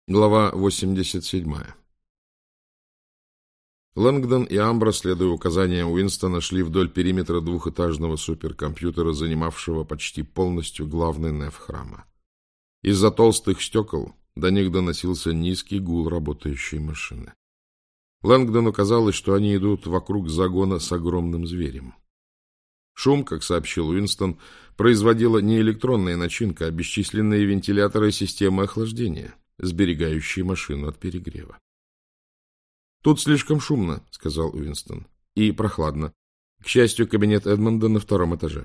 Глава 87. Лэнгдон и Амбра, следуя указаниям Уинстона, шли вдоль периметра двухэтажного суперкомпьютера, занимавшего почти полностью главный неф храма. Из-за толстых стекол до них доносился низкий гул работающей машины. Лэнгдону казалось, что они идут вокруг загона с огромным зверем. Шум, как сообщил Уинстон, производила не электронная начинка, а бесчисленные вентиляторы системы охлаждения, сберегающие машину от перегрева. «Тут слишком шумно», — сказал Уинстон, — «и прохладно. К счастью, кабинет Эдмонда на втором этаже».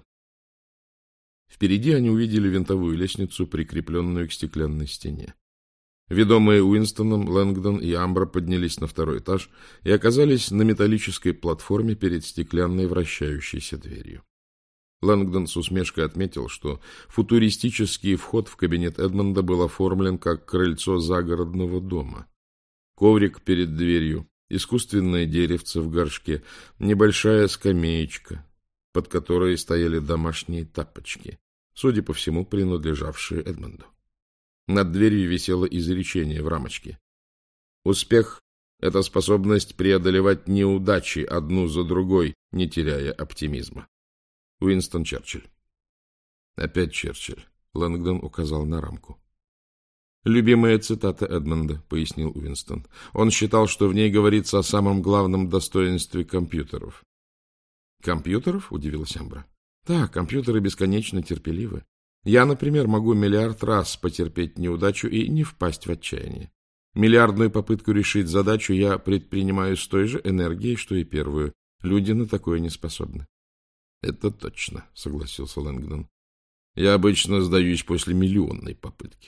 Впереди они увидели винтовую лестницу, прикрепленную к стеклянной стене. Ведомые Уинстоном, Лэнгдон и Амбра поднялись на второй этаж и оказались на металлической платформе перед стеклянной вращающейся дверью. Лэнгдон с усмешкой отметил, что футуристический вход в кабинет Эдмонда был оформлен как крыльцо загородного дома. Коврик перед дверью, искусственное деревце в горшке, небольшая скамеечка, под которой стояли домашние тапочки, судя по всему, принадлежавшие Эдмонду. Над дверью висело изречение в рамочке. «Успех — это способность преодолевать неудачи одну за другой, не теряя оптимизма». Уинстон Черчилль. Опять Черчилль. Лэнгдон указал на рамку. «Любимая цитата Эдмонда», — пояснил Уинстон. «Он считал, что в ней говорится о самом главном достоинстве компьютеров». «Компьютеров?» — удивилась Амбра. «Да, компьютеры бесконечно терпеливы. Я, например, могу миллиард раз потерпеть неудачу и не впасть в отчаяние. Миллиардную попытку решить задачу я предпринимаю с той же энергией, что и первую. Люди на такое не способны». «Это точно», — согласился Лэнгдон. «Я обычно сдаюсь после миллионной попытки».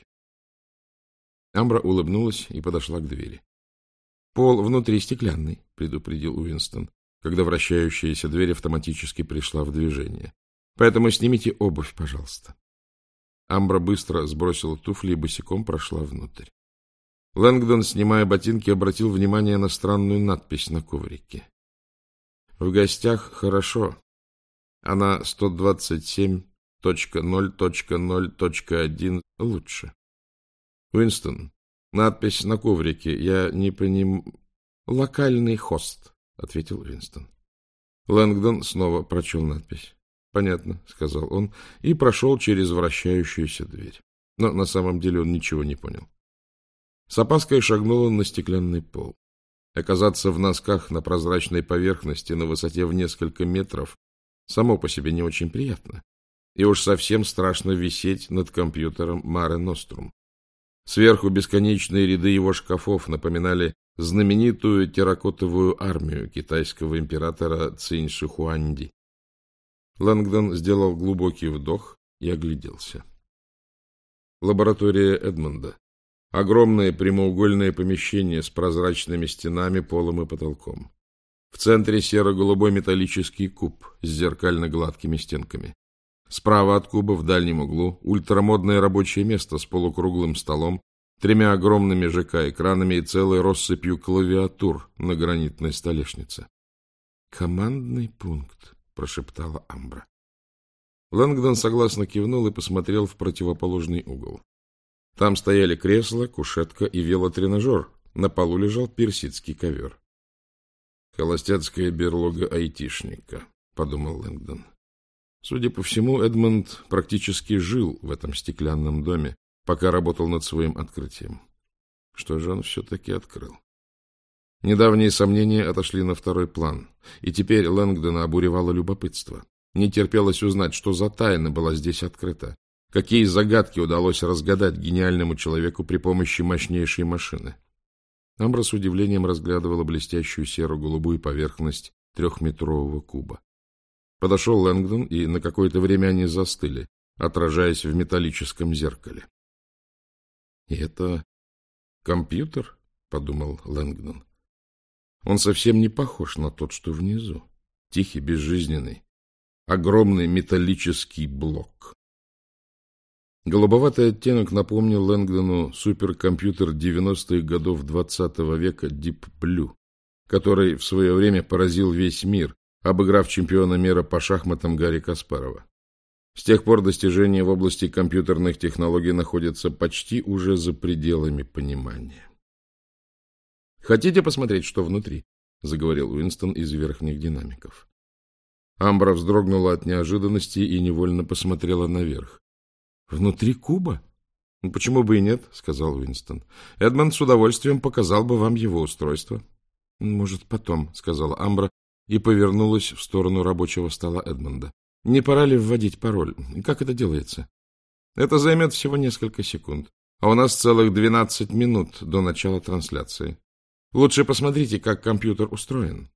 Амбра улыбнулась и подошла к двери. «Пол внутри стеклянный», — предупредил Уинстон, когда вращающаяся дверь автоматически пришла в движение. «Поэтому снимите обувь, пожалуйста». Амбра быстро сбросила туфли и босиком прошла внутрь. Лэнгдон, снимая ботинки, обратил внимание на странную надпись на коврике. «В гостях хорошо. Она 127.0.0.1 лучше». «Уинстон, надпись на коврике, я не понимаю...» «Локальный хост», — ответил Уинстон. Лэнгдон снова прочел надпись. «Понятно», — сказал он, и прошел через вращающуюся дверь. Но на самом деле он ничего не понял. С опаской шагнул он на стеклянный пол. Оказаться в носках на прозрачной поверхности на высоте в несколько метров само по себе не очень приятно. И уж совсем страшно висеть над компьютером Маре Нострум. Сверху бесконечные ряды его шкафов напоминали знаменитую терракотовую армию китайского императора Цинь Шихуанди. Лэнгдон сделал глубокий вдох и огляделся. Лаборатория Эдмонда. Огромное прямоугольное помещение с прозрачными стенами, полом и потолком. В центре серо-голубой металлический куб с зеркально-гладкими стенками. Справа от куба в дальнем углу ультрамодное рабочее место с полукруглым столом, 3 огромными ЖК-экранами и целой россыпью клавиатур на гранитной столешнице. «Командный пункт», — прошептала Амбра. Лэнгдон согласно кивнул и посмотрел в противоположный угол. Там стояли кресло, кушетка и велотренажер. На полу лежал персидский ковер. «Холостяцкая берлога айтишника», — подумал Лэнгдон. Судя по всему, Эдмонд практически жил в этом стеклянном доме, пока работал над своим открытием. Что же он все-таки открыл? Недавние сомнения отошли на второй план, и теперь Лэнгдона обуревало любопытство. Не терпелось узнать, что за тайна была здесь открыта, какие загадки удалось разгадать гениальному человеку при помощи мощнейшей машины. Амбра с удивлением разглядывала блестящую серо-голубую поверхность 3-метрового куба. Подошел Лэнгдон, и на какое-то время они застыли, отражаясь в металлическом зеркале. — И это компьютер? — подумал Лэнгдон. Он совсем не похож на тот, что внизу. Тихий, безжизненный. Огромный металлический блок. Голубоватый оттенок напомнил Лэнгдону суперкомпьютер 90-х годов XX века Deep Blue, который в свое время поразил весь мир, обыграв чемпиона мира по шахматам Гарри Каспарова. С тех пор достижения в области компьютерных технологий находятся почти уже за пределами понимания. «Хотите посмотреть, что внутри?» — заговорил Уинстон из верхних динамиков. Амбра вздрогнула от неожиданности и невольно посмотрела наверх. «Внутри куба?» «Ну, почему бы и нет?» — сказал Уинстон. «Эдмонд с удовольствием показал бы вам его устройство». «Может, потом», — сказала Амбра и повернулась в сторону рабочего стола Эдмонда. «Не пора ли вводить пароль? Как это делается?» «Это займет всего несколько секунд, а у нас целых 12 минут до начала трансляции. Лучше посмотрите, как компьютер устроен».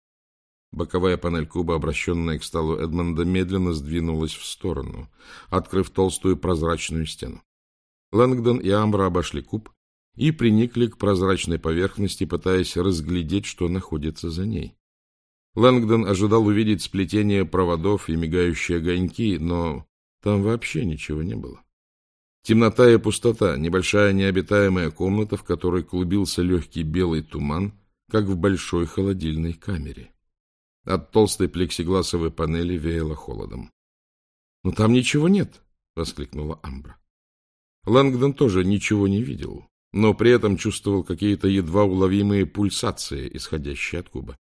Боковая панель куба, обращенная к столу Эдмонда, медленно сдвинулась в сторону, открыв толстую прозрачную стену. Лэнгдон и Амбра обошли куб и приникли к прозрачной поверхности, пытаясь разглядеть, что находится за ней. Лэнгдон ожидал увидеть сплетение проводов и мигающие огоньки, но там вообще ничего не было. Темнота и пустота, небольшая необитаемая комната, в которой клубился легкий белый туман, как в большой холодильной камере. От толстой плексигласовой панели веяло холодом. — Но там ничего нет! — воскликнула Амбра. Лэнгдон тоже ничего не видел, но при этом чувствовал какие-то едва уловимые пульсации, исходящие от куба.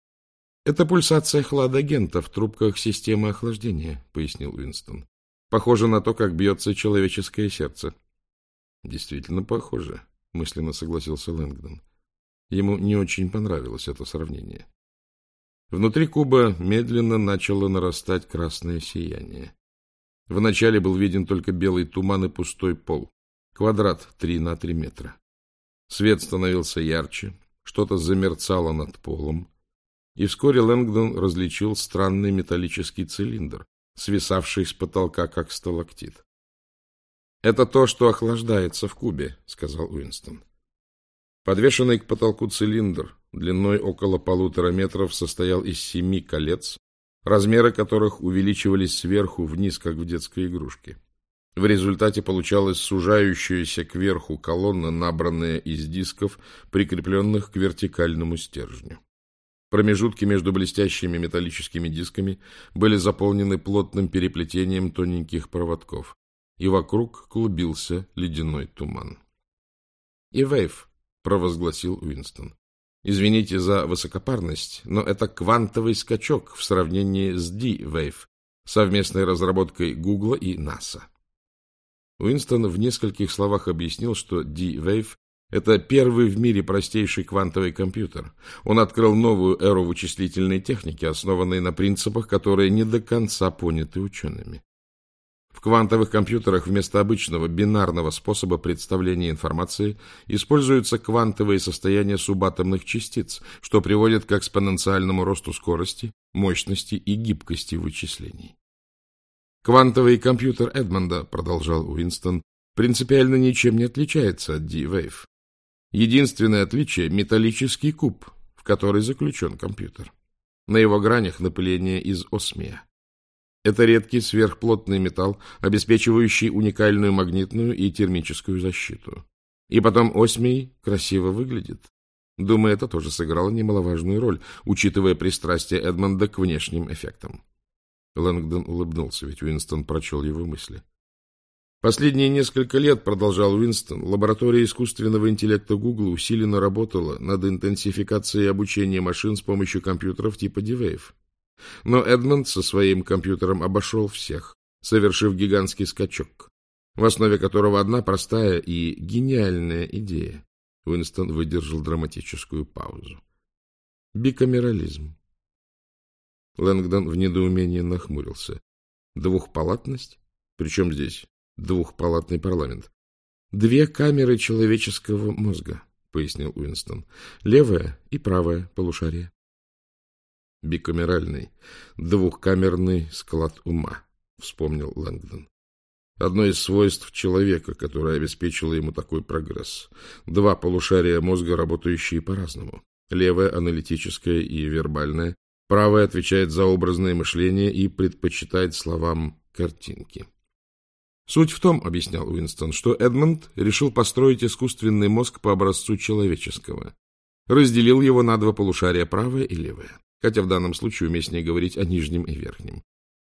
— Это пульсация хладагента в трубках системы охлаждения, — пояснил Уинстон. — Похоже на то, как бьется человеческое сердце. — Действительно похоже, — мысленно согласился Лэнгдон. Ему не очень понравилось это сравнение. Внутри куба медленно начало нарастать красное сияние. Вначале был виден только белый туман и пустой пол, квадрат 3 на 3 метра. Свет становился ярче, что-то замерцало над полом, и вскоре Лэнгдон различил странный металлический цилиндр, свисавший с потолка, как сталактит. — Это то, что охлаждается в кубе, — сказал Уинстон. Подвешенный к потолку цилиндр длиной около 1,5 метров состоял из 7 колец, размеры которых увеличивались сверху вниз, как в детской игрушке. В результате получалась сужающаяся кверху колонна, набранная из дисков, прикрепленных к вертикальному стержню. Промежутки между блестящими металлическими дисками были заполнены плотным переплетением тоненьких проводков, и вокруг клубился ледяной туман. «И-вейв», — провозгласил Уинстон. «Извините за высокопарность, но это квантовый скачок в сравнении с D-Wave, совместной разработкой Гугла и НАСА». Уинстон в нескольких словах объяснил, что D-Wave — это первый в мире простейший квантовый компьютер. Он открыл новую эру вычислительной техники, основанной на принципах, которые не до конца поняты учеными. В квантовых компьютерах вместо обычного бинарного способа представления информации используются квантовые состояния субатомных частиц, что приводит к экспоненциальному росту скорости, мощности и гибкости вычислений. Квантовый компьютер Эдмонда, продолжал Уинстон, принципиально ничем не отличается от D-Wave. Единственное отличие — металлический куб, в который заключен компьютер. На его гранях напыление из осмия. Это редкий сверхплотный металл, обеспечивающий уникальную магнитную и термическую защиту. И потом осмий красиво выглядит. Думаю, это тоже сыграло немаловажную роль, учитывая пристрастие Эдмонда к внешним эффектам. Лэнгдон улыбнулся, ведь Уинстон прочел его мысли. Последние несколько лет, продолжал Уинстон, лаборатория искусственного интеллекта Гугла усиленно работала над интенсификацией обучения машин с помощью компьютеров типа D-Wave. Но Эдмонд со своим компьютером обошел всех, совершив гигантский скачок, в основе которого одна простая и гениальная идея. Уинстон выдержал драматическую паузу. Бикамерализм. Лэнгдон в недоумении нахмурился. Двухпалатность? Причем здесь двухпалатный парламент? 2 камеры человеческого мозга, пояснил Уинстон. Левая и правая полушария. Бикамеральный, двухкамерный склад ума, вспомнил Лэнгдон. Одно из свойств человека, которое обеспечило ему такой прогресс. 2 полушария мозга, работающие по-разному. Левое — аналитическое и вербальное, правое отвечает за образное мышление и предпочитает словам картинки. Суть в том, объяснял Уинстон, что Эдмонд решил построить искусственный мозг по образцу человеческого. Разделил его на 2 полушария, правое и левое. Хотя в данном случае уместнее говорить о нижнем и верхнем.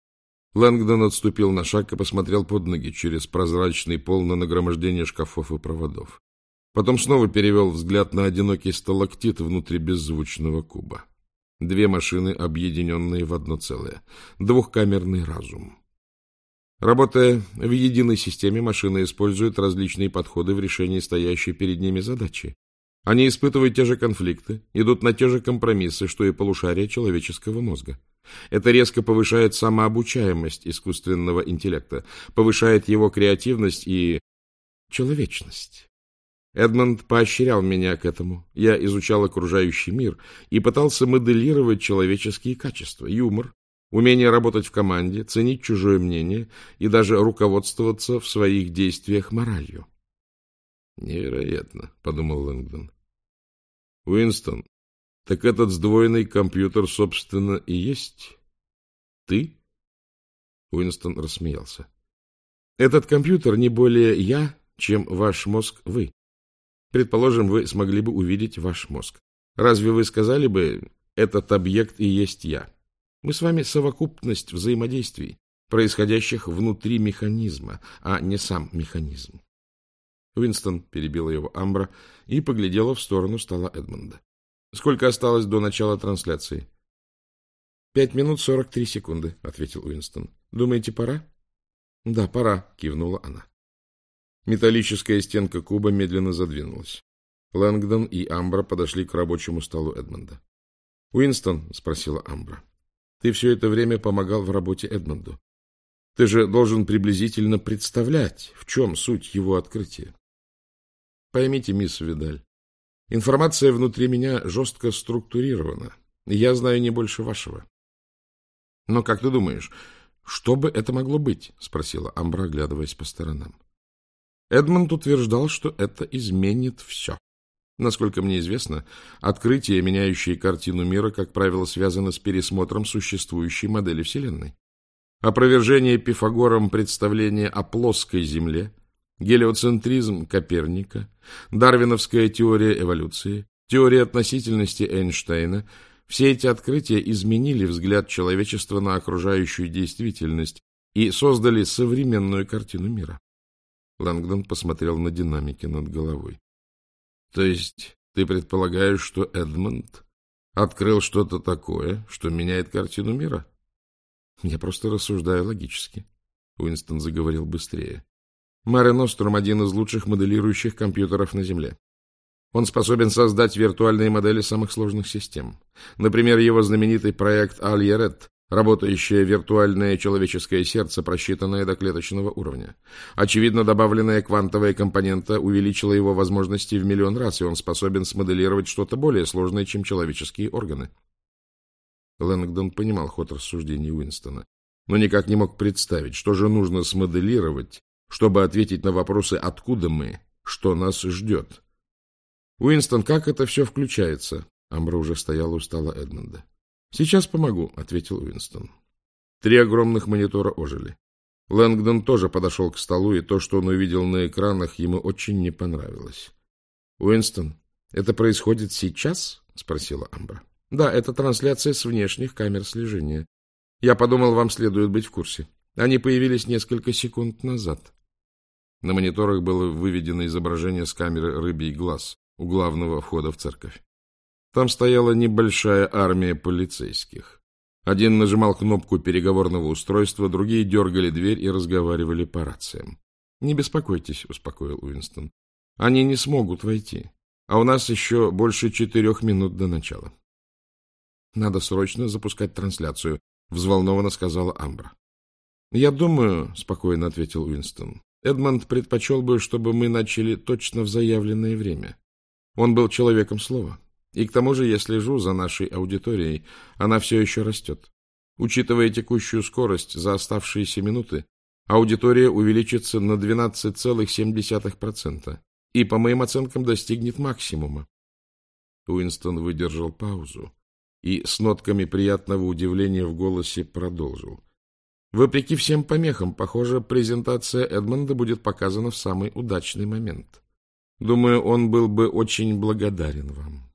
Лэнгдон отступил на шаг и посмотрел под ноги через прозрачный пол на нагромождение шкафов и проводов. Потом снова перевел взгляд на одинокий сталактит внутри беззвучного куба. Две машины, объединенные в одно целое. Двухкамерный разум. Работая в единой системе, машины используют различные подходы в решении стоящей перед ними задачи. Они испытывают те же конфликты, идут на те же компромиссы, что и полушария человеческого мозга. Это резко повышает самообучаемость искусственного интеллекта, повышает его креативность и человечность. Эдмонд поощрял меня к этому. Я изучал окружающий мир и пытался моделировать человеческие качества, юмор, умение работать в команде, ценить чужое мнение и даже руководствоваться в своих действиях моралью. «Невероятно», — подумал Лэнгдон. «Уинстон, так этот сдвоенный компьютер, собственно, и есть ты?» Уинстон рассмеялся. «Этот компьютер не более я, чем ваш мозг вы. Предположим, вы смогли бы увидеть ваш мозг. Разве вы сказали бы, этот объект и есть я? Мы с вами совокупность взаимодействий, происходящих внутри механизма, а не сам механизм». Уинстон перебила его Амбра и поглядела в сторону стола Эдмонда. «Сколько осталось до начала трансляции?» 5 минут 43 секунды, — ответил Уинстон. — Думаете, пора? — Да, пора, — кивнула она. Металлическая стенка куба медленно задвинулась. Лэнгдон и Амбра подошли к рабочему столу Эдмонда. — Уинстон, — спросила Амбра, — ты все это время помогал в работе Эдмонду. Ты же должен приблизительно представлять, в чем суть его открытия. Поймите, мисс Видаль, информация внутри меня жестко структурирована. Я знаю не больше вашего. — Но как ты думаешь, что бы это могло быть? — спросила Амбра, оглядываясь по сторонам. Эдмонд утверждал, что это изменит все. Насколько мне известно, открытия, меняющие картину мира, как правило, связаны с пересмотром существующей модели Вселенной. Опровержение Пифагором представления о плоской Земле, гелиоцентризм Коперника, дарвиновская теория эволюции, теория относительности Эйнштейна — все эти открытия изменили взгляд человечества на окружающую действительность и создали современную картину мира. Лэнгдон посмотрел на динамики над головой. — То есть ты предполагаешь, что Эдмонд открыл что-то такое, что меняет картину мира? — Я просто рассуждаю логически. Уинстон заговорил быстрее. Маре Нострум — один из лучших моделирующих компьютеров на Земле. Он способен создать виртуальные модели самых сложных систем. Например, его знаменитый проект Аль-Яред, работающее виртуальное человеческое сердце, просчитанное до клеточного уровня. Очевидно, добавленная квантовая компонента увеличила его возможности в миллион раз, и он способен смоделировать что-то более сложное, чем человеческие органы. Лэнгдон понимал ход рассуждений Уинстона, но никак не мог представить, что же нужно смоделировать, чтобы ответить на вопросы «откуда мы?», «что нас ждет?». «Уинстон, как это все включается?» Амбра уже стояла у стола Эдмонда. «Сейчас помогу», — ответил Уинстон. 3 огромных монитора ожили. Лэнгдон тоже подошел к столу, и то, что он увидел на экранах, ему очень не понравилось. «Уинстон, это происходит сейчас?» — спросила Амбра. «Да, это трансляция с внешних камер слежения. Я подумал, вам следует быть в курсе. Они появились несколько секунд назад». На мониторах было выведено изображение с камеры «Рыбий глаз» у главного входа в церковь. Там стояла небольшая армия полицейских. Один нажимал кнопку переговорного устройства, другие дергали дверь и разговаривали по рациям. — Не беспокойтесь, — успокоил Уинстон. — Они не смогут войти, а у нас еще больше 4 минут до начала. — Надо срочно запускать трансляцию, — взволнованно сказала Амбра. — Я думаю, — спокойно ответил Уинстон, — Эдмонд предпочел бы, чтобы мы начали точно в заявленное время. Он был человеком слова. И к тому же я слежу за нашей аудиторией. Она все еще растет. Учитывая текущую скорость за оставшиеся минуты, аудитория увеличится на 12,7% и, по моим оценкам, достигнет максимума. Уинстон выдержал паузу и с нотками приятного удивления в голосе продолжил. Вопреки всем помехам, похоже, презентация Эдмонда будет показана в самый удачный момент. Думаю, он был бы очень благодарен вам.